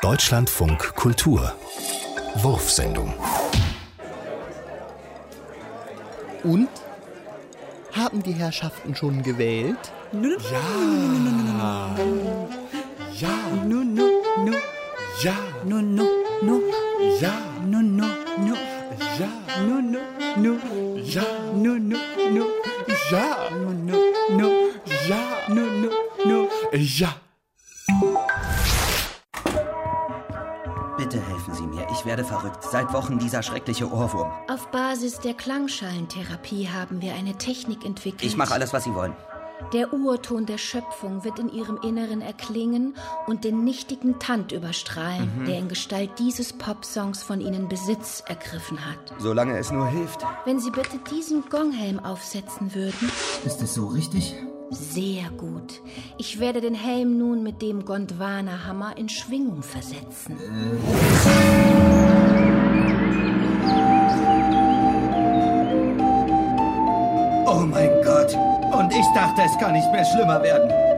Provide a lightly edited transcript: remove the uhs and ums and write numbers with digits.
Deutschlandfunk Kultur Wurfsendung. Und? Haben die Herrschaften schon gewählt? Ja. Ja. No. Ja. No. Ja. No. Ja. No. Ja. No. Ja. No. Ja. Ja. Bitte helfen Sie mir, ich werde verrückt. Seit Wochen dieser schreckliche Ohrwurm. Auf Basis der Klangschallentherapie haben wir eine Technik entwickelt. Ich mache alles, was Sie wollen. Der Urton der Schöpfung wird in Ihrem Inneren erklingen und den nichtigen Tand überstrahlen, der in Gestalt dieses Popsongs von Ihnen Besitz ergriffen hat. Solange es nur hilft. Wenn Sie bitte diesen Gonghelm aufsetzen würden. Ist es so richtig? Sehr gut. Ich werde den Helm nun mit dem Gondwana-Hammer in Schwingung versetzen. Oh mein Gott! Und ich dachte, es kann nicht mehr schlimmer werden.